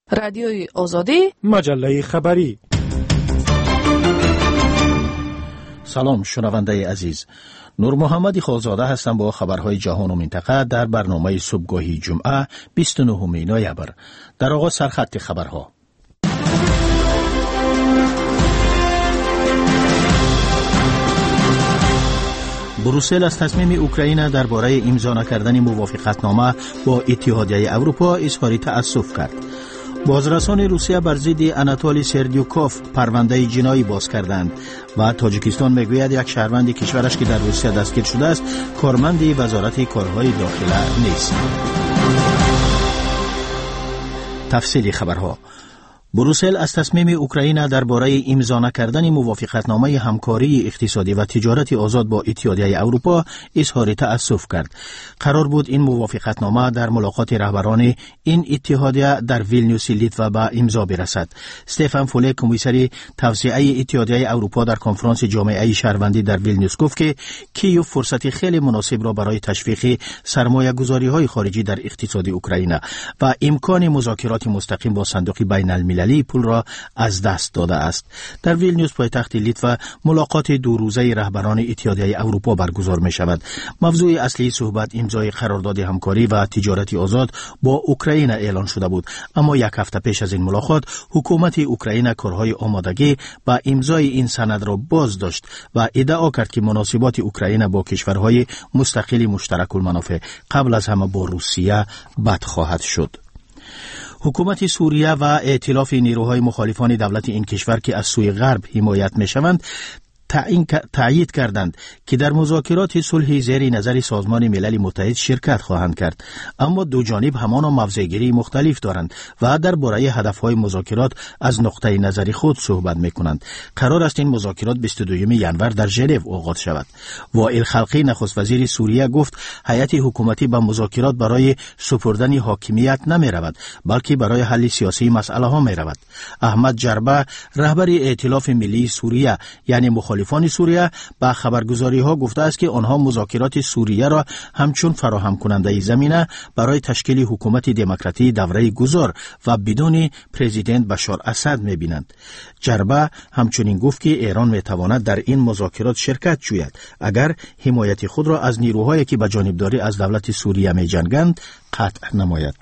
رادیوی آزادی، مجله خبری. سلام شنونده عزیز، نور محمدی خالزاده هستم با خبرهای جهان و منطقه در برنامه صبحگاهی جمعه 29 نوامبر. در آغاز سرخط خبرها. بروسل از تصمیم اوکراین درباره امضا نکردن موافقتنامه با اتحادیه اروپا اظهار تأسف کرد. بازرسان روسیه بر ضد آناتولی سردیوکوف پرونده جنایی باز کردند و تاجیکستان میگوید یک شهروند کشورش که در روسیه دستگیر شده است کارمند وزارت کارهای داخله نیست. تفصیل خبرها. بروسل از تصمیم اوکراین درباره امضا نکردن موافقتنامه همکاری اقتصادی و تجارت آزاد با اتحادیه اروپا اظهار تأسف کرد. قرار بود این موافقتنامه در ملاقات رهبران این اتحادیه در ویلنیوس لیتوا به امضا برسد. استفان فوله کمیسر توسعه اتحادیه اروپا در کنفرانس جامعه شهروندی در ویلنیوس گفت که کییف فرصت خیلی مناسب را برای تشویق سرمایه‌گذاری‌های خارجی در اقتصاد اوکراین و امکان مذاکرات مستقیم با صندوق بین‌المللی پول را از دست داده است. در ویلنیوس پایتخت لیتوا ملاقات دو روزه رهبران اتحادیه اروپا برگزار می شود. موضوع اصلی صحبت امضای قرارداد همکاری و تجارت آزاد با اوکراین اعلان شده بود، اما یک هفته پیش از این ملاقات حکومت اوکراین کارهای آمادگی با امضای این سند را باز داشت و ادعا کرد که مناسبات اوکراین با کشورهای مستقل مشترک المنافع قبل از همه با روسیه بد خواهد شد. حکومت سوریه و ائتلاف نیروهای مخالفان دولت این کشور که از سوی غرب حمایت می‌شوند تأیید کردند که در مذاکرات صلح زیر نظر سازمان ملل متحد شرکت خواهند کرد، اما دو جانب همان موضع‌گیری مختلف دارند و درباره هدف‌های مذاکرات از نقطه نظر خود صحبت می‌کنند. قرار است این مذاکرات 22 ژانویه در ژنو آغاز شود. وائل خلقی نخست وزیر سوریه گفت هیئت حکومتی به مذاکرات برای سپردن حاکمیت نمی‌رود، بلکه برای حل سیاسی مسائل‌ها می‌رود. احمد جربه رهبر ائتلاف ملی سوریه یعنی مخالفان سوریه با خبرگزاری ها گفته است که آنها مذاکرات سوریه را همچون فراهم کننده زمینه برای تشکیل حکومت دموکراتی دوره گذار و بدون پرزیدنت بشار اسد می بینند. جربه همچنین گفت که ایران می تواند در این مذاکرات شرکت جوید اگر حمایت خود را از نیروهایی که به جانبداری از دولت سوریه می جنگند قطع نماید.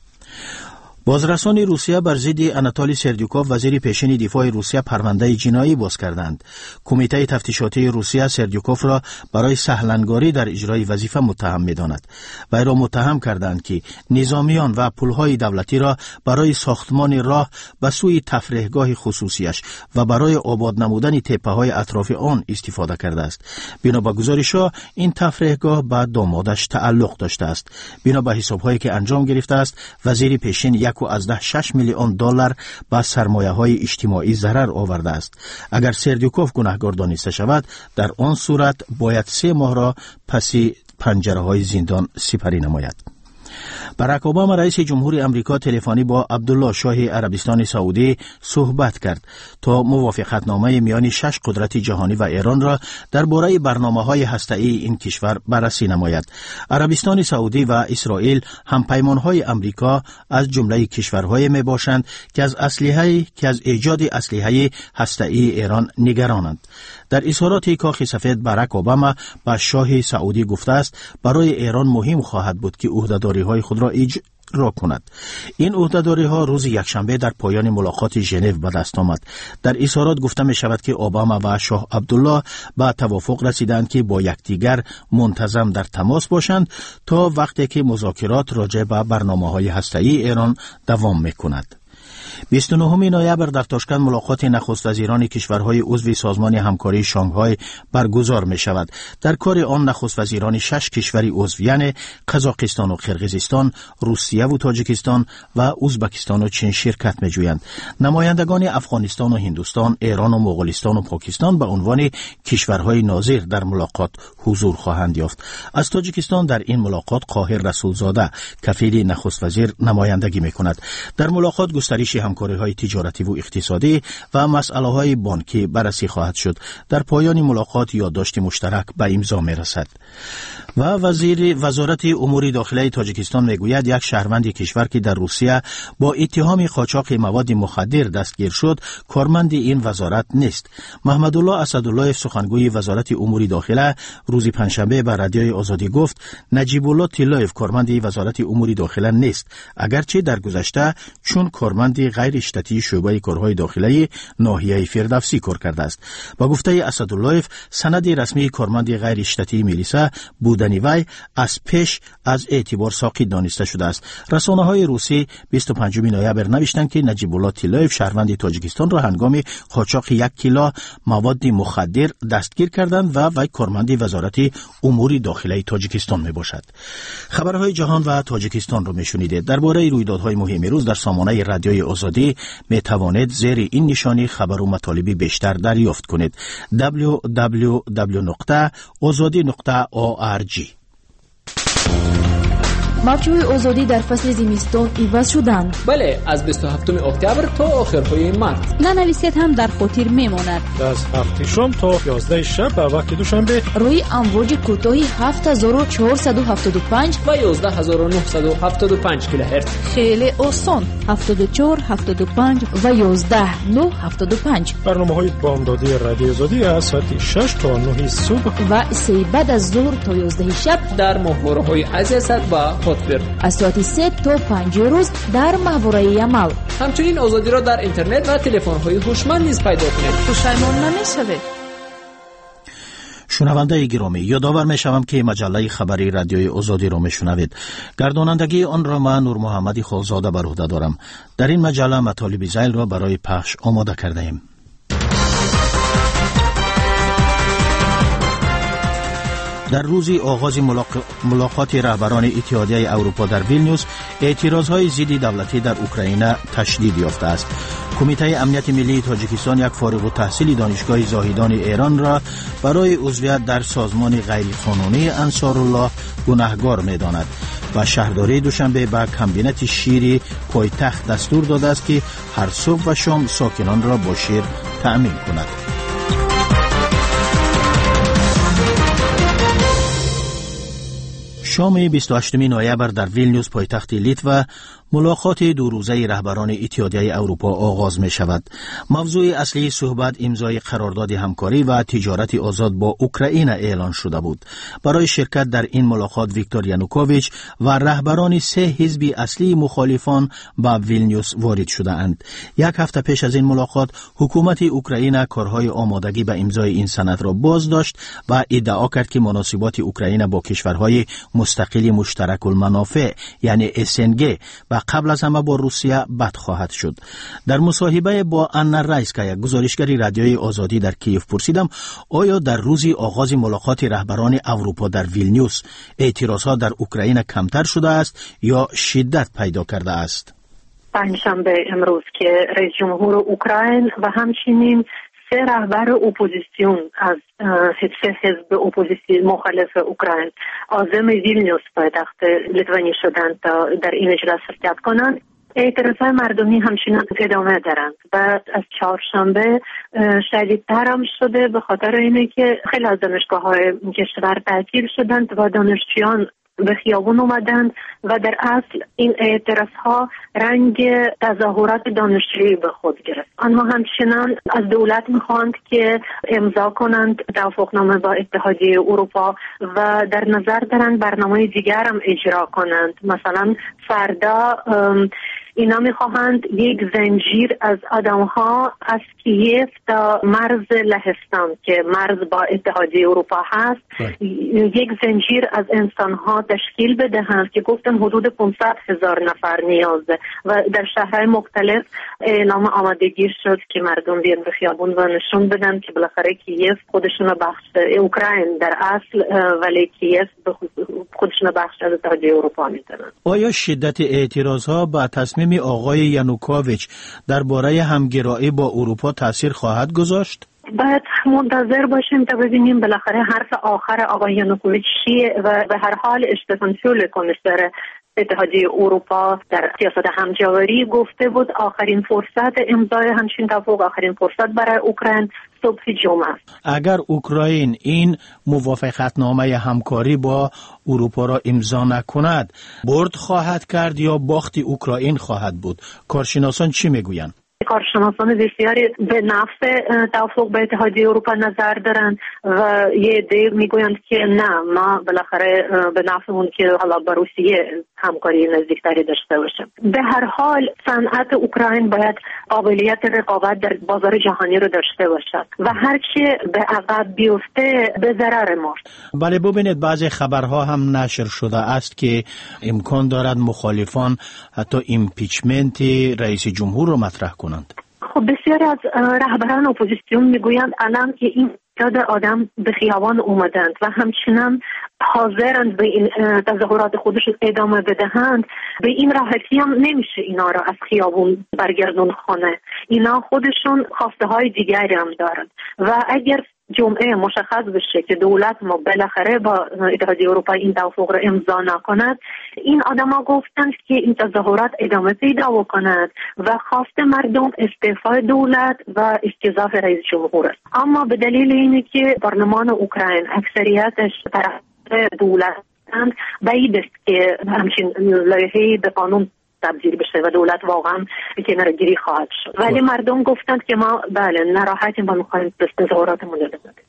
بازرسان روسیه بر ضد آناتولی سردیوکوف وزیر پیشین دفاع روسیه پرونده جنایی باز کردند. کمیته تفتیشاتی روسیه سردیوکوف را برای سهلنگاری در اجرای وظیفه متهم می‌داند. وی را متهم کردند که نظامیان و پل‌های دولتی را برای ساختمان راه به سوی تفریحگاه خصوصیش و برای آباد نمودن تپه‌های اطراف آن استفاده کرده است. بنا به گزارش‌ها این تفریحگاه به دامادش تعلق داشته است. بنا به حساب‌هایی که انجام گرفته است، وزیر پیشین 1.6 میلیون دلار با سرمایه‌های اجتماعی ضرر آورده است. اگر سردیوکوف گناهکار دانسته شود، در آن صورت باید 3 ماه را پس پنجره‌های زندان سپری نماید. باراک اوباما رئیس جمهور امریکا تلفنی با عبدالله شاه عربستان سعودی صحبت کرد تا موافقتنامه میان 6 قدرت جهانی و ایران را درباره برنامه‌های هسته‌ای این کشور بررسی نماید. عربستان سعودی و اسرائیل همپیمان‌های امریکا از جمله کشورهای میباشند که از ایجاد اسلحه هسته‌ای ایران نگرانند. در اظهارات کاخ سفید باراک اوباما با شاه سعودی گفته است برای ایران مهم خواهد بود که عهده‌داری‌های خود را اجرا کند. این عهده‌داری‌ها روز یکشنبه در پایان ملاقات ژنو به دست آمد. در اظهارات گفته می شود که اوباما و شاه عبدالله به توافق رسیدند که با یکدیگر منتظم در تماس باشند تا وقتی که مذاکرات راجع به برنامه‌های هسته‌ای ایران دوام می‌کند. 29 نوامبر در تاشکند ملاقات نخست وزیران کشورهای عضو سازمان همکاری شانگهای برگزار می شود. در کار آن نخست وزیران 6 کشور عضو یعنی قزاقستان و قرقیزستان، روسیه و تاجیکستان و ازبکستان و چین شرکت می جویند. نمایندگان افغانستان و هندوستان، ایران و مغولستان و پاکستان به عنوان کشورهای ناظر در ملاقات حضور خواهند یافت. از تاجیکستان در این ملاقات قاهر رسولزاده کفیل نخست وزیر نمایندگی می کند. در ملاقات گسترش همکاری همکاری‌های تجارتی و اقتصادی و مسائل‌های بانکی بررسی خواهد شد. در پایان ملاقات یادداشت مشترک به امضا می‌رسد. و وزارت امور داخلی تاجیکستان میگوید یک شهروند کشور که در روسیه با اتهام قاچاق مواد مخدر دستگیر شد کارمند این وزارت نیست. محمد الله اسدالله سخنگوی وزارت امور داخلی روز پنجشنبه به رادیوی آزادی گفت نجیب الله طلایف کارمند وزارت امور داخلی نیست، اگرچه در گذشته چون کارمند غیر اشتاتی شعبه کارهای داخلی ناحیه فردوسی کار کرده است. با گفته اسدالله سند رسمی کارمند غیر اشتاتی میلیسا بودن وی از پیش از اعتبار ساقط دانسته شده است. رسانه‌های روسی 25 نوامبر نوشتند که نجیب الله طلایف شهروند تاجیکستان را هنگام قاچاق 1 کیلو مواد مخدر دستگیر کردند و وی کارمند وزارت امور داخلی تاجیکستان میباشد. خبرهای جهان و تاجیکستان را میشنیدید. درباره رویدادهای مهم روز در سامانه رادیوی آزادی میتوانید زیر این نشانی خبر و مطالب بیشتر دریافت کنید. www.azadi.org. موجهای آزادی در فصل زمستان عوض شدند. بله، از 27 اکتبر تا آخرهای مارس. ننویسید هم در خاطر میماند. از 7 شام تا 11 شب به وقت دوشنبه روی امواج کوتاهی 7475 و 11975 کیلوهرتز. خیلی آسان 74 75 و 11975. برنامه‌های بامدادی رادیو آزادی از ساعت 6 تا 9 صبح و 3 بعد از ظهر تا 11 شب در ماهواره‌های عزیزت و از ساعت 3 تا 5 روز در ماهواره عمل. همچنین آزادی را در اینترنت و تلفن‌های هوشمند نیز پیدا کنید. پشیمان نمی‌شوید. شنونده گرامی، یادآور می‌شوم که مجله خبری رادیوی آزادی را میشنوید. گردانندگی آن را من نور محمدی خالزاده بر عهده دارم. در این مجله مطالب ذیل را برای پخش آماده کرده ایم. در روز آغاز ملاقات رهبران اتحادیه اروپا در ویلنیوس، اعتراضهای ضد دولتی در اوکراین تشدید یافته است. کمیته امنیت ملی تاجیکستان یک فارغ التحصیل دانشگاه زاهدان ایران را برای عضویت در سازمان غیرقانونی انصارالله گناهکار می‌داند و شهرداری دوشنبه به کمبینت شیری پایتخت دستور داده است که هر صبح و شام ساکنان را با شیر تأمین کند. شام 28 نوامبر در ویلنیوس پایتخت لیتوا ملاقات دو روزه رهبران اتحادیه اروپا آغاز می شود. موضوع اصلی صحبت امضای قرارداد همکاری و تجارت آزاد با اوکراین اعلان شده بود. برای شرکت در این ملاقات ویکتور یانوکوویچ و رهبران 3 حزب اصلی مخالفان به ویلنیوس وارد شده اند. یک هفته پیش از این ملاقات حکومت اوکراین کارهای آمادگی به امضای این سند را باز داشت و ادعا کرد که مناسبات اوکراین با کشورهای مستقل مشترک المنافع یعنی SNG و قبل از همه با روسیه بد خواهد شد. در مصاحبه با انا رایسکا، یک گزارشگر رادیوی آزادی در کیف، پرسیدم آیا در روز آغاز ملاقات رهبران اروپا در ویلنیوس اعتراضها در اوکراین کمتر شده است یا شدت پیدا کرده است؟ پنجشنبه امروز که رئیس جمهور اوکراین و همچنین 3 رهبر اپوزیسیون از 3 حزب اپوزیسیون مخالف اوکراین عازم ویلنیوس پایتخت لیتوانی شدند تا در این اجلاس شرکت کنند، اعتراضهای مردمی همچنان ادامه دارند و از چهارشنبه شدیدتر هم شده به خاطر اینه که خیلی از دانشگاه‌های کشور تعطیل شدند و دانشجویان به خیابون اومدند و در اصل این اعتراضها رنگ تظاهرات دانشجویی به خود گرفت. آنها همچنان از دولت میخواند که امضا کنند توافقنامه با اتحادیه اروپا و در نظر دارند برنامه دیگر هم اجرا کنند. مثلا فردا اینا میخواهند یک زنجیر از آدمها از کیف تا مرز لهستان که مرز با اتحادیه اروپا هست یک زنجیر از انسانها تشکیل بدهند که گفتن حدود 500,000 نفر نیازه و در شهرهای مختلف اعلام آمادگی شد که مردم بیان به خیابون و نشون بدن که بالاخره کیف خودشون بخش اوکراین در اصل ولی کیف خودشون بخش از اتحادیه اروپا میدونن. آیا شدت اعتراضها با تصمیم آقای یانوکوویچ درباره همگرایی با اروپا تاثیر خواهد گذاشت؟ باید منتظر باشیم تا ببینیم بالاخره حرف آخر آقای یانوکوویچ چیه و به هر حال اشتفان فیول کمیسر اتحادیه اروپا در سیاست همجواری گفته بود آخرین فرصت امضای همچین توافق، آخرین فرصت برای اوکراین صبح جمعه است. اگر اوکراین این موافقتنامه همکاری با اروپا را امضا نکند، برد خواهد کرد یا باخت اوکراین خواهد بود؟ کارشناسان چی میگویند؟ کارشناسان بسیاری به نفع توافق به اتحادیه اروپا نظر دارند و یه عده میگویند که نه، ما بالاخره به نفعمون که حالا با روسیه همکاری نزدیکتری داشته باشیم. به هر حال صنعت اوکراین باید قابلیت رقابت در بازار جهانی رو داشته باشد و هر چی به عقب بیفته به ضرر ماست. بله، ببینید بعضی خبرها هم نشر شده است که امکان دارد مخالفان حتی ایمپیچمنت رئیس جمهور رو مطرح کنند. خب بسیاری از رهبران اپوزیسیون میگویند الان که این تعداد آدم به خیابان اومدند و همچنان حاضرند به این تظاهرات خودشون ادامه بدهند، به این راحتی هم نمیشه اینا را از خیابون برگردون خانه. اینا خودشون خواسته های دیگری هم دارند و اگر جمعه مشخص بشه که دولت ما بالاخره با اتحادیه اروپا این توافق را امضا نکند، این آدما گفتند که این تظاهرات ادامه پیدا بکند و خواست مردم استعفای دولت و استعفای رئیس جمهور است. اما به دلیل اینه که پارلمان اوکراین اکثریتش طرف دولت هستند، بعید است که همچین لایحه‌ای به قانون تبدیل بشه و دولت واقعا کناره‌گیری خواهد شد. ولی مردم گفتند که ما بله ناراحتیم و می‌خوایم تظاهراتمون ادامه بدیم.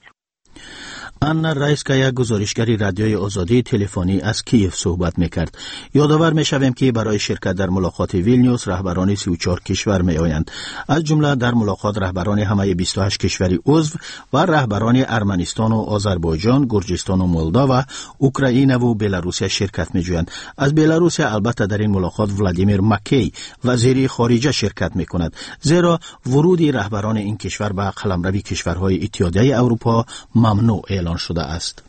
آنا رایسکایا، گزارشگری رادیوی آزادی، تلفنی از کیف صحبت میکرد. یادآور میشویم که برای شرکت در ملاقات ویلنیوس رهبران 34 کشور میآیند، از جمله در ملاقات رهبران همه 28 کشوری عضو و رهبران ارمنستان و آذربایجان، گرجستان و مولداوا و اوکراین و بلاروس شرکت میجویند. از بلاروس البته در این ملاقات ولادیمیر مکی وزیر خارجه شرکت میکند، زیرا ورود رهبران این کشور به قلمرو کشورهای اتحادیه اروپا ممنوع اعلان شده است.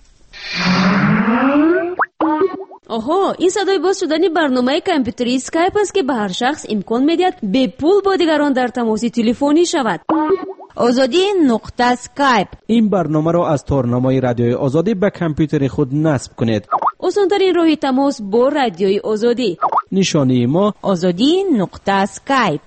آها، این صدای باز شدنی برنامه کامپیوتری اسکایپ است که به هر شخص امکان میدهد به پول با دیگران در تماس تلفنی شود. آزادی نقطه اسکایپ. این برنامه را از تارنمای رادیوی آزادی به کامپیوتر خود نصب کنید. آسان‌ترین راه تماس با رادیوی آزادی. نشانی ما آزادی نقطه اسکایپ.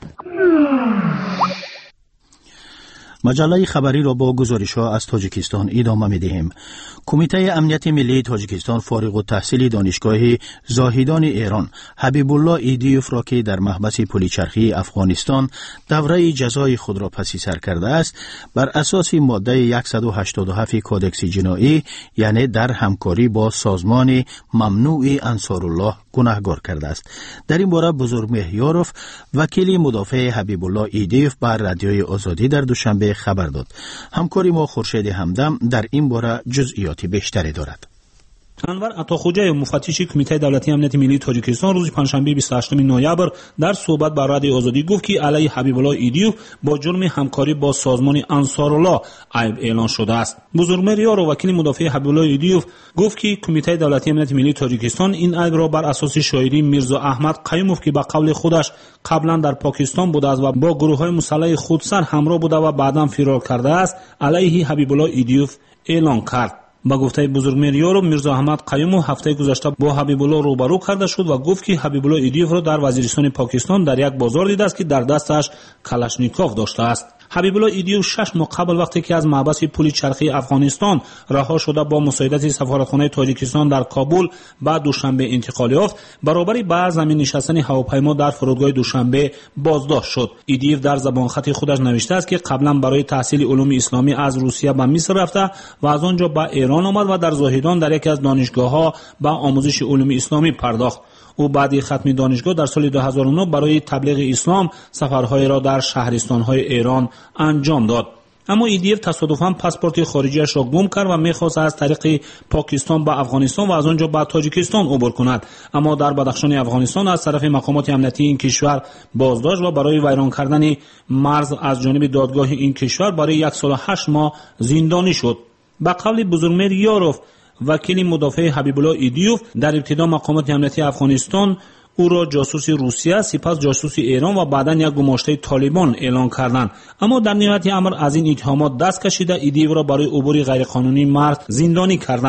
مجله خبری را با گزارش‌ها از تاجیکستان ادامه می‌دهیم. کمیته امنیت ملی تاجیکستان فارغ التحصیل دانشگاه زاهدان ایران حبیب الله ایدیوف را که در محبس پلیچرخی افغانستان دوره جزای خود را پس سر کرده است، بر اساس ماده 187 کودکس جنایی، یعنی در همکاری با سازمان ممنوع انصارالله، گناهکار کرده است. در این باره بزرگ مهیاروف، وکیل مدافع حبیب الله ایدیوف، بر رادیوی آزادی در دوشنبه خبر داد. همکاری ما خورشید همدم در این باره جزئیات بیشتری دارد. انور عطاخوجه، مفتش کمیته دولتی امنیت ملی تاجیکستان، روز پنجشنبه 28 نوامبر در صحبت با رادیو آزادی گفت که علیه حبیب الله ایدیوف با جرم همکاری با سازمان انصارالله عیب اعلان شده است. بزرگمهر یارو، وکیل مدافع حبیب الله ایدیوف، گفت که کمیته دولتی امنیت ملی تاجیکستان این عیب را بر اساس شاهدی میرزا احمد قیوموف که به قول خودش قبلا در پاکستان بوده است و با گروه‌های مسلح خودسر همراه بوده و بعداً فرار کرده است، علیه حبیب الله ایدیوف اعلان کرد. با گفته بزرگمهر یارو، میرزا احمد قیوموف هفته گذشته با حبیب الله روبرو کرده شد و گفت که حبیب الله ایدیوف را در وزیرستان پاکستان در یک بازار دیده است که در دستش کلاشنیکوف داشته است. حبیب الله ایدیوف 6 ماه قبل وقتی که از محبس پل چرخی افغانستان رها شده با مساعدت سفارتخانه تاجیکستان در کابل بعد دوشنبه انتقال یافت، برابری با زمین نشستن هواپیما در فرودگاه دوشنبه بازداشت شد. ایدیوف در زبان خط خودش نوشته است که قبلا برای تحصیل علوم اسلامی از روسیه به مصر رفته و از آنجا به ایران آمد و در زاهدان در یکی از دانشگاه‌ها به آموزش علوم اسلامی پرداخت. او بعد ختم دانشگاه در سال 2009 برای تبلیغ اسلام سفرهای را در شهرستان‌های ایران انجام داد. اما ایدیوف تصادفاً پاسپورت خارجیش را گم کرد و می‌خواست از طریق پاکستان به افغانستان و از آنجا به تاجیکستان عبور کند، اما در بدخشان افغانستان از طرف مقامات امنیتی این کشور بازداشت و برای ویران کردن مرز از جانب دادگاه این کشور برای 1 سال و 8 ماه زندانی شد. به قول بزرگمهر یاروف، وکیل مدافع حبیب الله ایدیوف، در ابتدا مقامات امنیتی افغانستان او را جاسوس روسیه، سپس جاسوس ایران و بعداً یک گماشته طالبان اعلان کردند، اما در نهایت امر از این اتهامات دست کشیده ایدیوف را برای عبور غیرقانونی مرز زندانی کردند.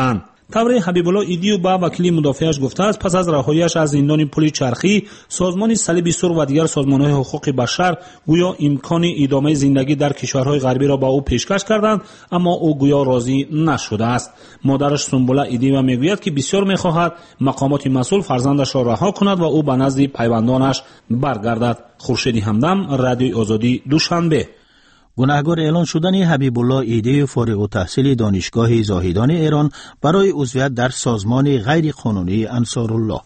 تبریز حبیب الله ایدیو با وکیل مدافعش گفته است پس از رهایی‌اش از زندان پل چرخی سازمان صلیب سرخ و دیگر سازمان‌های حقوق بشر گویا امکان ادامه زندگی در کشورهای غربی را به او پیشکش کردند، اما او گویا راضی نشده است. مادرش سنبله ایدیو میگوید که بسیار می‌خواهد مقامات مسئول فرزندش را رها کند و او به نزد پیوندانش برگردد. خورشید همدم، رادیوی آزادی، دوشنبه. گناهکار اعلان شدن حبیب الله ایدی فارغ التحصیل دانشگاه زاهدان ایران برای عضویت در سازمان غیر قانونی انصارالله.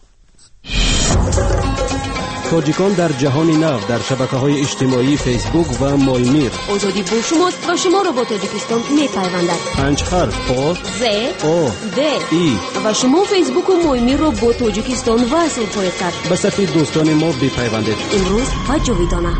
تاجیکان در جهان نو در شبکه‌های اجتماعی فیسبوک و مایمیر. آزادی با شماست و شما را با تاجیکستان می‌پیوندد. 5 حرف آ ز او د ای و شما فیسبوک و مایمیر را با تاجیکستان وصل خواهید کرد. به صفحه دوستان ما بپیوندید. امروز و جاویدانه.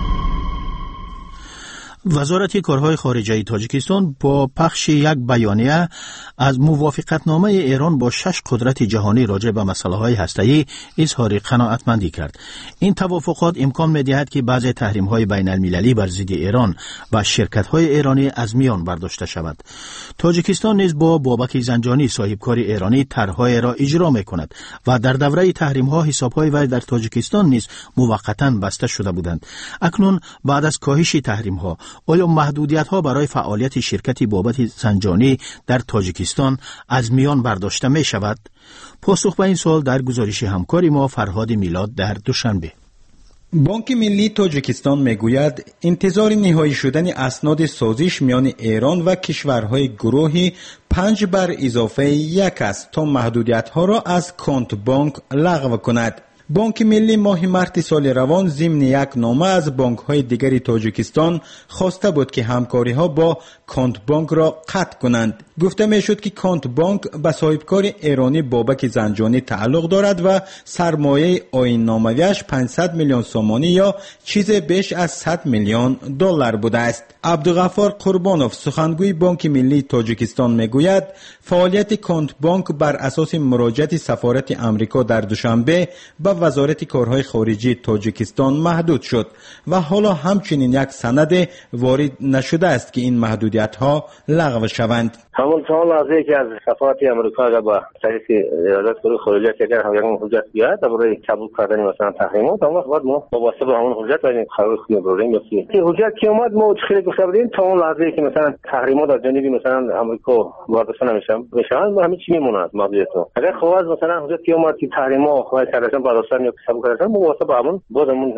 وزارت کارهای خارجه تاجیکستان با پخش یک بیانیه از موافقتنامه ایران با 6 قدرت جهانی راجع به مسائل هسته‌ای اظهار قناعتمندی کرد. این توافقات امکان می‌دهد که بعضی تحریم‌های بین‌المللی بر ضد ایران و شرکت‌های ایرانی از میان برداشته شود. تاجیکستان نیز با بابک زنجانی صاحبکار ایرانی طرح‌های را اجرا می‌کند و در دوره تحریم‌ها حساب‌های وی در تاجیکستان نیز موقتاً بسته شده بودند. اکنون بعد از کاهش تحریم‌ها آیا محدودیت‌ها برای فعالیت شرکت بابک زنجانی در تاجیکستان از میان برداشته می شود؟ پاسخ به این سوال در گزارش همکاری ما فرهاد میلاد در دوشنبه. بانک ملی تاجیکستان میگوید انتظار نهایی شدن اسناد سازش میان ایران و کشورهای گروهی 5 بر اضافه 1 است تا محدودیت‌ها را از کانت بانک لغو کند. بانک ملی ماه مارس سال روان ضمن یک نامه از بانک‌های دیگر تاجیکستان خواسته بود که همکاری‌ها با کانت بانک را قطع کنند. گفته میشد که کانت بانک به صاحبکار ایرانی بابک زنجانی تعلق دارد و سرمایه آیین نامویش 500 میلیون سومانی یا چیز بیش از 100 میلیون دلار بوده است. عبدالغفار قربانوف سخنگوی بانک ملی تاجیکستان میگوید فعالیت کانت بانک بر اساس مراجعت سفارت امریکا در دوشنبه به وزارت کارهای خارجی تاجیکستان محدود شد و حالا همچنین یک سند وارد نشده است که این محدودیت ها لغو شوند. همون لحظه که از سفارت امریکا با طریق ایالات خارجه اگر هم حجت بیاد برای قبول کردن مثلا تحریمات اون وقت بعد ما واسه به همون حجت و قرار میبریم مثلا که حجت که اومد ما خیلی گفته بودیم تا اون لحظه که مثلا تحریمات از جانب مثلا امریکا برداشته نمیشن ما همین چی میمونه محدودیت‌ها. اگر خواست مثلا حجت که اومد که تحریمات خواهد کردن برداشتن یا قبول کردن ما واسه به همون بازمون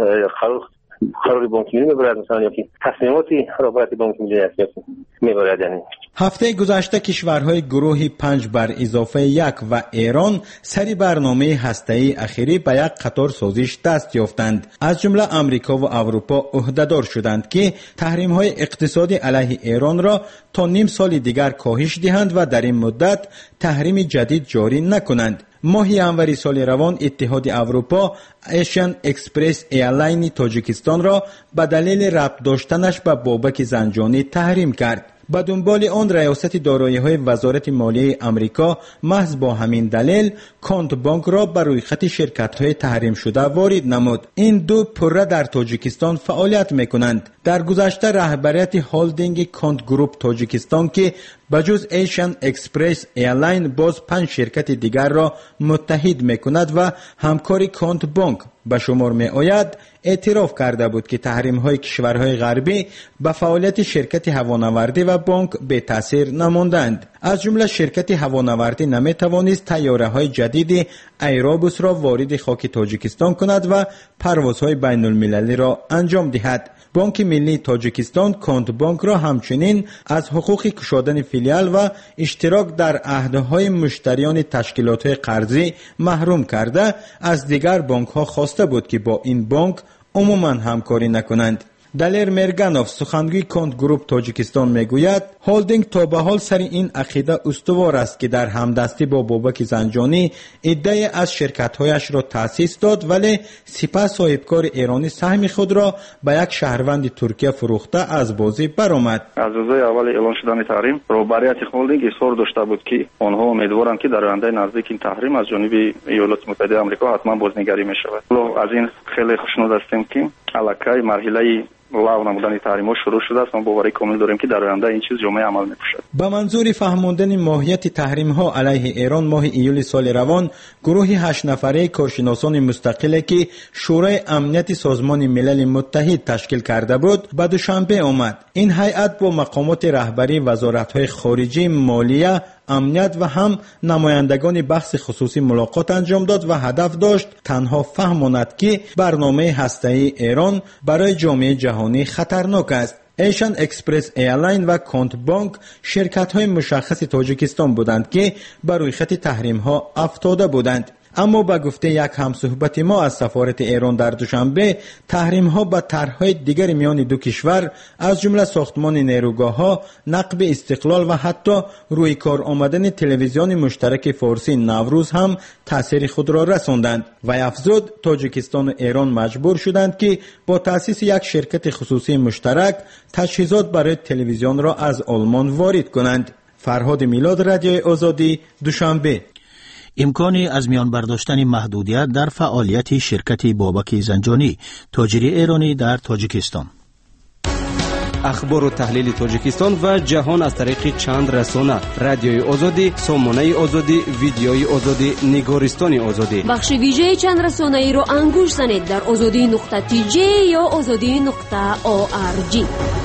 قرار بانک ملی میبرد مثلا یا که تصمیماتی را باید بانک ملی میبرد. یعنی هفته گذشته کشورهای گروه 5 بر اضافه 1 و ایران سری برنامه هسته‌ای اخیری به یک قطار سازش دست یافتند. از جمله امریکا و اروپا عهده‌دار شدند که تحریم‌های اقتصادی علیه ایران را تا نیم سال دیگر کاهش دهند و در این مدت تحریم جدید جاری نکنند. ماه ینوری سال روان اتحاد اروپا ایشن اکسپرس ایرلاین تاجیکستان را به دلیل ربط داشتنش به بابک زنجانی تحریم کرد. به دنبال آن ریاست دارایی‌های وزارت مالیه امریکا محض با همین دلیل کانت بانک را بر روی خط شرکت‌های تحریم شده وارد نمود. این دو پره در تاجیکستان فعالیت می‌کنند. در گذشته رهبریت هولدینگ کانت گروپ تاجیکستان که بجز ایشن اکسپرس ایرلاین باز 5 شرکت دیگر را متحد می‌کند و همکاری کانت بانک به شمار می‌آید، اعتراف کرده بود که تحریم‌های کشورهای غربی به فعالیت شرکت هوانوردی و بانک به تاثیر نماندند. از جمله شرکت هوانوردی نمی‌توانست طیاره‌های جدید ایرابوس را وارد خاک تاجیکستان کند و پروازهای بین‌المللی را انجام دهد. بانک ملی تاجیکستان کانت بانک را همچنین از حقوق گشادن فیلیال و اشتراک در عهدهای مشتریان تشکیلات قرضی محروم کرده از دیگر بانک‌ها خواسته بود که با این بانک عموماً همکاری نکنند. دلیر مرگانوف سخنگوی کانت گروپ تاجیکستان میگوید هولدینگ تا به حال سر این عقیده استوار است که در همدستی با بابک زنجانی عده‌ای از شرکت‌هایش را تأسیس داد ولی سپس صاحبکار ایرانی سهم خود را به یک شهروند ترکیه فروخته از بازی برآمد. از روزهای اول اعلان شدن تحریم رهبریت هولدینگ اصرار داشته بود که آنها امیدوارند که در آینده نزدیک این تحریم از جانب ایالات متحده آمریکا حتما بازنگری می‌شود. از این خیلی خوشنود هستیم که الکی مرحله لغو نمودن تحریم‌ها شروع شده است. ما باوری کامل داریم که در آینده این چیز جامعه عمل می‌پوشد. با منظور فهماندن ماهیت تحریم‌ها علیه ایران ماه ایول سال روان گروه 8 نفره کارشناسان مستقلی که شورای امنیت سازمان ملل متحد تشکیل کرده بود به دوشنبه آمد. این هیئت با مقامات رهبری وزارت‌های خارجه، مالیه، امنیت و هم نمایندگان بخش خصوصی ملاقات انجام داد و هدف داشت تنها فهماند که برنامه هسته‌ای ایران برای جامعه جهانی خطرناک است. ایشان اکسپرس ایرلاین و کانت بانک شرکت‌های مشخص تاجیکستان بودند که بر روی خط تحریم‌ها افتاده بودند. اما به گفته یک همصحبت ما از سفارت ایران در دوشنبه، تحریم‌ها به طرح‌های دیگر میان دو کشور از جمله ساختمان نیروگاه‌ها، نقب استقلال و حتی روی کار آمدن تلویزیون مشترک فارسی نوروز هم تأثیر خود را رساندند و افزود تاجیکستان و ایران مجبور شدند که با تأسیس یک شرکت خصوصی مشترک تجهیزات برای تلویزیون را از آلمان وارد کنند. فرهاد میلاد، رادیوی آزادی، دوشنبه. امکانی از میان برداشتن محدودیت در فعالیت شرکت بابک زنجانی، تاجر ایرانی در تاجیکستان. اخبار و تحلیل تاجیکستان و جهان از طریق چند رسانه: رادیوی آزادی، سامانه آزادی، ویدیوی آزادی، نگارستان آزادی. بخش ویژه چند رسانه ای رو انگوش زنید در azadi.tj یا azadi.org.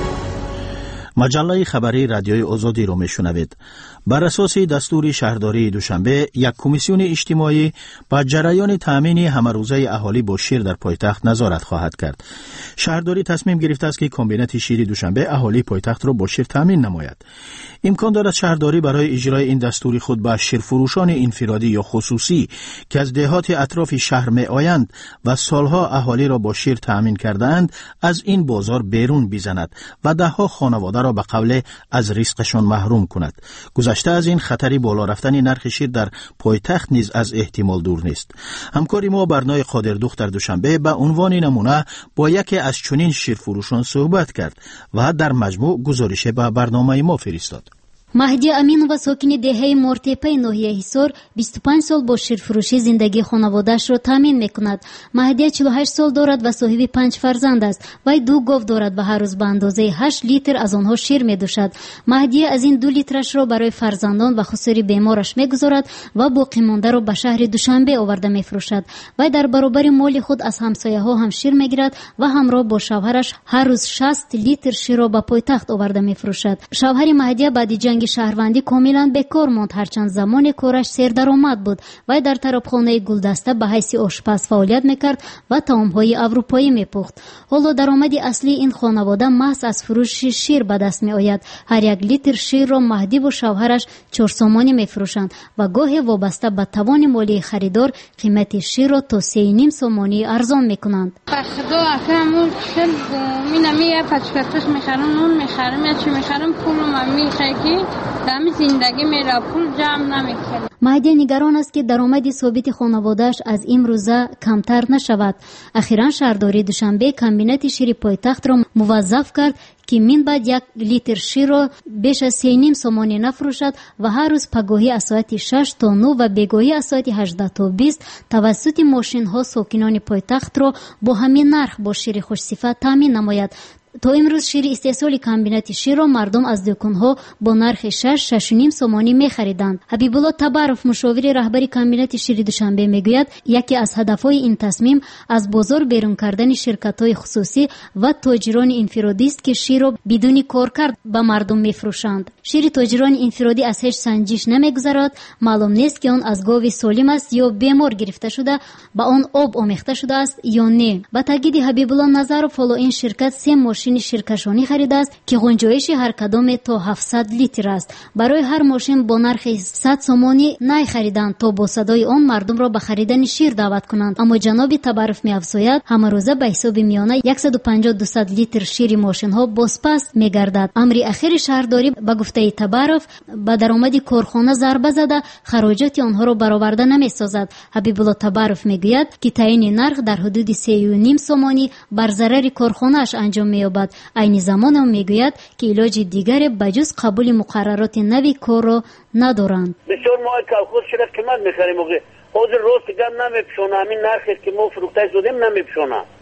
مجله خبری رادیوی آزادی رو میشنوید. بر اساس دستور شهرداری دوشنبه، یک کمیسیون اجتماعی با جریان تامین همه‌روزه اهالی با شیر در پایتخت نظارت خواهد کرد. شهرداری تصمیم گرفته است که کمبینات شیر دوشنبه اهالی پایتخت را با شیر تامین نماید. امکان دارد شهرداری برای اجرای این دستور خود با شیرفروشان انفرادی یا خصوصی که از دهات اطراف شهر می آیند و سالها اهالی را با شیر تامین کردند از این بازار بیرون بزند و دهها خانواده را به قول از رزقشان محروم کند. گذشته از این خطری بالا رفتن نرخ شیر در پایتخت نیز از احتمال دور نیست. همکاری ما برنامه قادردوخت در دوشنبه به عنوان نمونه با یکی از چنین شیرفروشان صحبت کرد و در مجموع گزارش به برنامه ما فرستاد. مهدی امینова ساکن دهه مورتپه ناحیه حصار 25 سال با شیرفروشی زندگی خانواده‌اش را تامین میکند. مهدی 48 سال دارد و صاحب 5 فرزند است. وی 2 گاو دارد و هر روز به اندازه 8 لیتر از آنها شیر می‌نوشد. مهدی از این 2 لیترش را برای فرزندان و خسر بیمارش می‌گذارد و باقی مانده را به شهر دوشنبه آورده می‌فروشد. وی در برابر مال خود از همسایه‌ها هم شیر می‌گیرد و همراه با شوهرش هر روز 60 لیتر شیر را به پایتخت آورده می‌فروشد. شوهر مهدی بعد جنگ شهروندی کاملا بیکار ماند، هرچند زمان کارش سردرآمد بود. وی در طرابخانه گلدسته به حیث آشپز فعالیت میکرد و طعام‌های اروپایی میپخت. حالا درآمد اصلی این خانواده محض از فروش شیر به دست میآید. هر 1 لیتر شیر را مهدی و شوهرش 4 سامانی میفروشند و گاهی وابسته به توان مالی خریدار قیمت شیر را تا 3.5 سامانی ارزان میکنند. خدا اکرمون شب مینمیه پچکتش میخرم، اون میخرم یا چی میخرم، پولم میخری دم زندگی میره، پول جمع نمیکنه. مهدی نگران است که درآمد ثابت خانواده‌اش از امروزه کمتر نشود. اخیراً شهرداری دوشنبه کمبینات شیر پایتخت را موظف کرد که من بعد 1 لیتر شیر را بیش از 3.5 سامانی نفروشد و هر روز پگاهی از ساعت 6 تا 9 و بیگاهی از ساعت 18 تا 20 توسط ماشین ها ساکنان پایتخت را با همین نرخ با شیر خوش صفت تامین نماید. تا امروز شیر استحصال کمبینات شیر را مردم از دکان‌ها با نرخ 6.5 سامانی می‌خریدند. حبیب الله تبارف، مشاور رهبری کمبینات شیر دوشنبه میگوید یکی از هدف‌های این تصمیم از بازار بیرون کردن شرکت‌های خصوصی و تاجران انفرادی است که شیر را بدون کارکرد به مردم می‌فروشند. شیر تاجران انفرادی از هیچ سنجش نمی‌گذرد. معلوم نیست که آن از گاو سالم است یا بیمار گرفته شده با آن آب آمیخته شده است یا نه. با تاکید حبیب الله نظرов، این شرکت 3 ماشین شیرکشانی خریده است که گنجایش هر کدام تا 700 لیتر است. برای هر ماشین با نرخ 100 سامانی نای خریدند تا با صدای آن مردم را به خریدن شیر دعوت کنند. اما جناب تبارف می‌افزاید همه روزه به حساب میانه 150-200 لیتر شیر ماشین ها بازپس می‌گردد. امر اخیر شهرداری به گفته تبارف به درآمد کارخانه ضربه زده، خراجات آنها را برآورده نمی‌سازد. حبیب الله تبارف میگوید که تعیین نرخ در حدود 3.5 سامانی بر ضرر کارخانه اش انجام می‌یابد. این زمان هم میگوید که علاج دیگر بجز قبول مقررات نوی کار را ندارند. بسیار ما کلخوز شده قیمت میخریم، حاضر روز گم نمیپشونه، همین نرخی که ما فروخته زدیم نمیپشونه.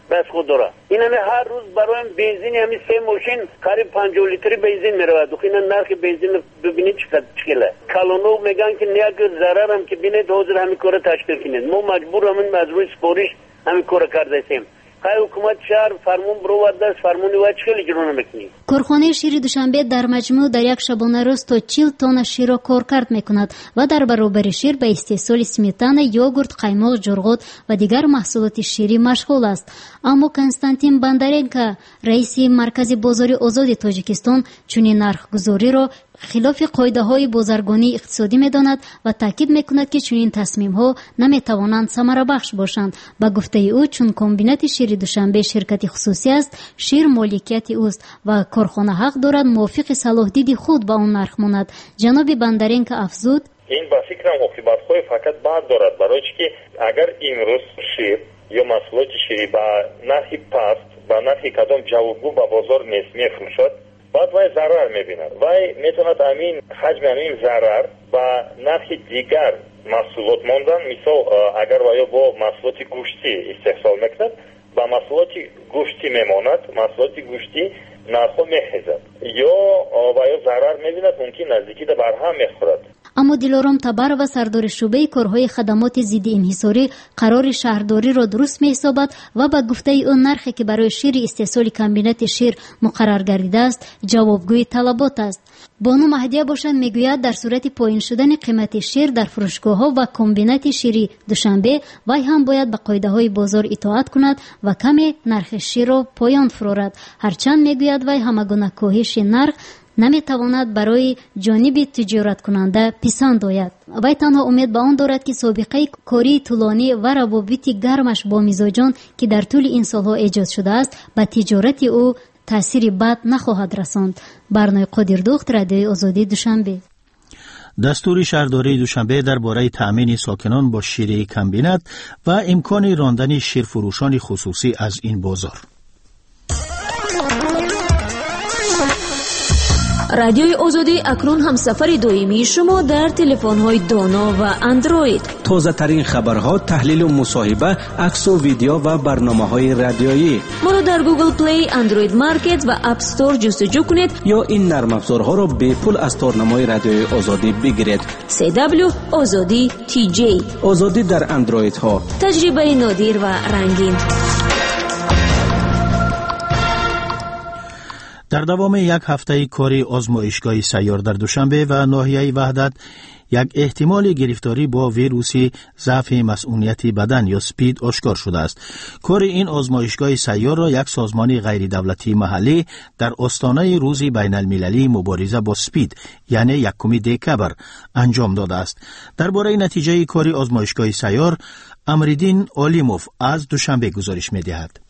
بس خود داره. این همه هر روز برای بنزین همین 3 ماشین قریب 50 لیتری بنزین میرود. این نرخ بنزین ببینید چقدره. کالونو میگن که نیاز ضرر هم که بینید حاضر همین کار تشکیل کنید. ما مجبور همین از روی سپارش همین کار کرده ایم. حکومت شهر فرمون برآورده است، فرمون وجه خیلی اجرا نمیکنه. کارخانه شیر دوشنبه در مجموع در یک شبانه روز تا 40 تن شیر را کار کرد میکند و در برابر شیر به استحصال سمیتانه، یوگورت، قایماق، جرغوت و دیگر محصولات شیری مشغول است. اما کنستانتین بندرینکا، رئیس مرکز بازار آزاد تاجیکستان، چنین نرخگذاری را خلاف قاعده‌های بازرگانی اقتصادی می‌داند و تاکید می‌کند که چنین تصمیم‌ها نمی‌توانند ثمره‌بخش باشند. با گفته او چون کمبینات شیر دوشنبه شرکت خصوصی است، شیر مالکیت اوست و کارخانه حق دارد موافق صلاح‌دید خود با آن نرخ ماند. جناب بندرینکا افزود: این با فکرم عاقبت‌های فقط بعد دارد، برای که اگر امروز شیر یا محصولات شیری با نرخی پست با نرخی کدام جوابگو با بازار میفروشد، بعد وای ضرر میبیند. وای میتوند همین حجم همین ضرر با نرخ دیگر محصولات ماندن، مثال اگر وای با محصولات گوشتی استحصال میکند با محصولات گوشتی میماند، محصولات گوشتی نرخ میخیزد یا وای ضرر میبیند، ممکن نزدیکی به برهم میخورد. اما دلارام تبر و سردار شعبه کارهای خدمات ضد انحصاری قرار شهرداری را درست می‌حسابد و با گفته او نرخی که برای شیر استحصال کمبینات شیر مقرر گردیده است جوابگوی طلبات است. بانو مهدیه باشند میگوید در صورت پایین شدن قیمت شیر در فروشگاه‌ها و کمبینات شیری دوشنبه وای هم باید به قاعده‌های بازار اطاعت کند و کمی نرخ شیر را پایان فرارد. هرچند میگوید وای همگونه کاهش نرخ نمیتواند برای جانب تجارت کننده پسند آید. وی تنها امید به آن دارد که سابقه کاری طولانی و روابط گرمش با میزاجان که در طول این سالها ایجاد شده است به تجارت او تأثیر بد نخواهد رساند. برنامه قادردخت، رادیوی آزادی دوشنبه. دستور شهرداری دوشنبه درباره تأمین ساکنان با شیر کمبینات و امکان راندن شیرفروشان خصوصی از این بازار. رادیوی آزادی اکنون هم سفر دائمی شما در تلفن‌های دانا و اندروید. تازه ترین خبرها، تحلیل و مصاحبه، عکس و ویدیو و برنامه‌های رادیویی. ما را در گوگل پلی، اندروید مارکت و اپ استور جستجو کنید یا این نرم افزارها را به پول از تارنمای رادیوی آزادی بگیرید. CW آزادی TJ. آزادی در اندروید ها. تجربه نادر و رنگین. در دوام یک هفته کاری آزمایشگاه سیار در دوشنبه و ناحیه وحدت یک احتمال گرفتاری با ویروس ضعف مسئولیت بدن یا سپید آشکار شده است. کار این آزمایشگاه سیار را یک سازمان غیر دولتی محلی در آستانه روز بین المللی مبارزه با سپید یعنی 1 دکبر انجام داده است. درباره نتیجه کار آزمایشگاه سیار امردین آلیموف از دوشنبه گزارش می‌دهد.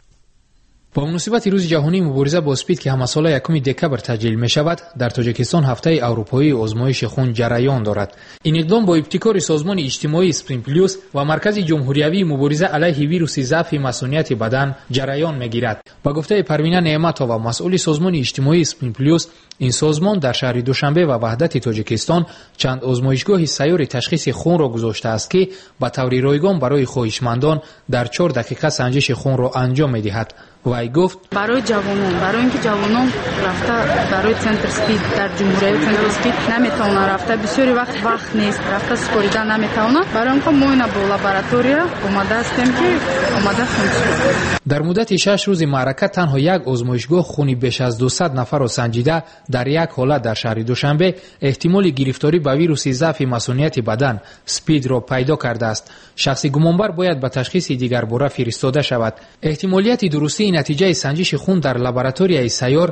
با مناسبت روز جهانی مبارزه با اسپید که هم سال 1 دکبر تجلیل می شود، در تاجیکستان هفته اروپایی آزمایش خون جریان دارد. این اقدام با ابتکار سازمان اجتماعی اسپرین پلیوس و مرکز جمهوریوی مبارزه علیه ویروس ضعف مسئولیت بدن جریان می گیرد. با گفته پروینه نعمت‌ها و مسئول سازمان اجتماعی اسپرین پلیوس، این سازمان در شهر دوشنبه و وحدت تاجیکستان چند آزمایشگاه سیار تشخیص خون را گذاشته است که به طور رایگان برای خواهشمندان در 4 دقیقه سنجش خون را انجام می دهد. وای گفت برای جوانان، برای اینکه جوانان رفته برای سنتر اسپید در جمهوری سنتر اسپید نمیتونه رفته، بسیاری وقت نیست، رفته سپوریدن نمیتونه، برای اینکه ما اینا با لابراتوریا اومده هستیم که اومده خون. در مدت 6 روز معرکت تنها یک آزمایشگاه خونی بیش از 200 نفر را سنجیده در یک حالت در شهر دوشنبه احتمال گرفتاری به ویروس ضعف مسئولیت بدن سپید را پیدا کرده است. شخص گمانبر باید به تشخیص دیگر باره فرستاده شود. احتمالیت درستی نتیجه سنجش خون در لابراتوری سیار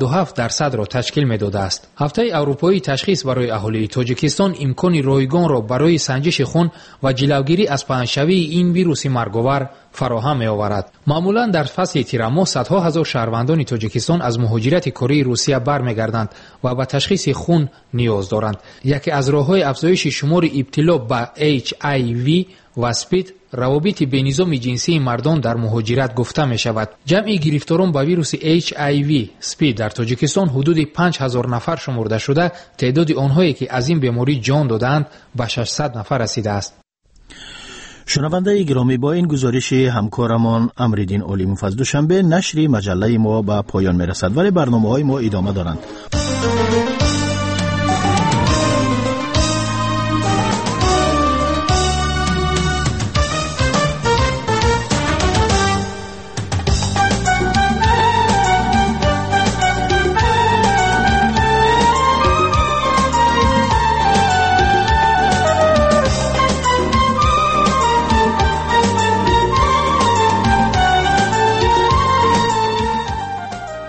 97% را تشکیل می‌داده است. هفته اروپایی تشخیص برای اهالی تاجیکستان امکان رایگان را برای سنجش خون و جلوگیری از پنهانشوی این ویروس مرگاور فراهم می‌آورد. معمولاً در فصل تیر ماه صدها هزار شهروندان تاجیکستان از مهاجرت کره روسیه برمیگردند و به تشخیص خون نیاز دارند. یکی از راه‌های افزایش شمار ابتلا به HIV و سپید روابط بین نظام جنسی مردان در مهاجرت گفته می شود. جمع گرفتاران با ویروس HIV سپید در تاجیکستان حدود 5000 نفر شمرده شده، تعداد آنهایی که از این بیماری جان دادند به 600 نفر رسیده است. شنونده گرامی، با این گزارش همکارمان امرالدین علیمفضل دوشنبه نشر مجله ما به پایان میرسد، ولی برنامه‌های ما ادامه دارند.